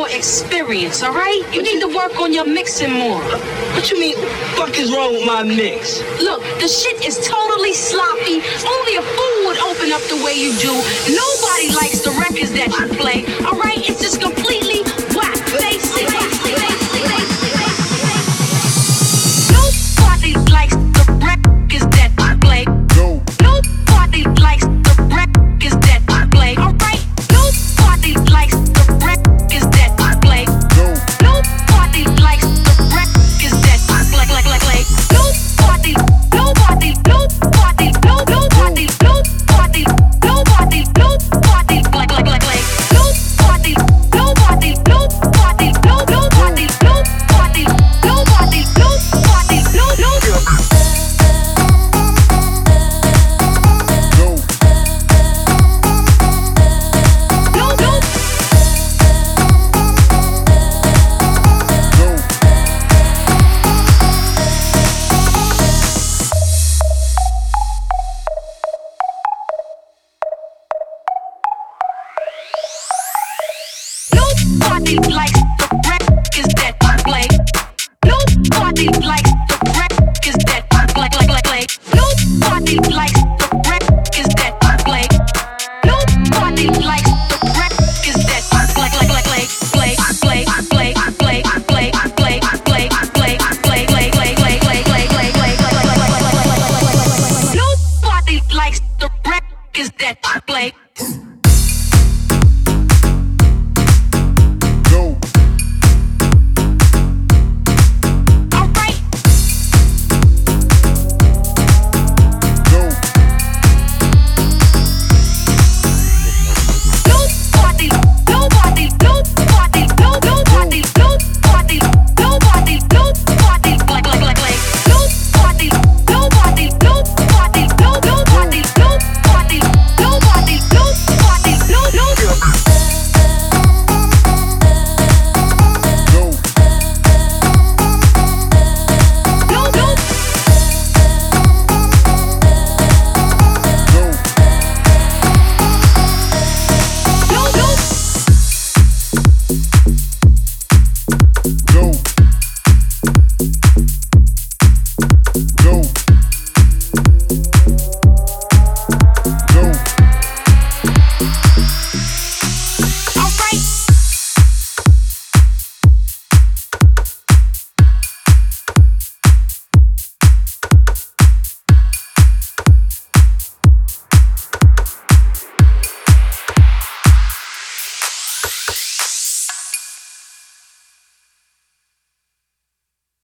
more experience, all right? You need to work on your mixing more. What you mean? Fuck is wrong with my mix? Look, the shit is totally sloppy. Only a fool would open up the way you do. Nobody likes the records that you play, all right? It's just completely whack. Face it. Nobody likes the records that you play. Nobody likes the records that you play, all right? Nobody likes the records that you play. Nobody likes the records that you play. Nobody, nobody, nobody, nobody, nobody, nobody, nobody, like. Nobody, nobody, nobody, nobody, nobody, nobody, nobody, Nobody likes the records that you play. Nobody likes the records that you play. Nobody likes the records that you play. Nobody likes the records that you play. Nobody likes the records that you play.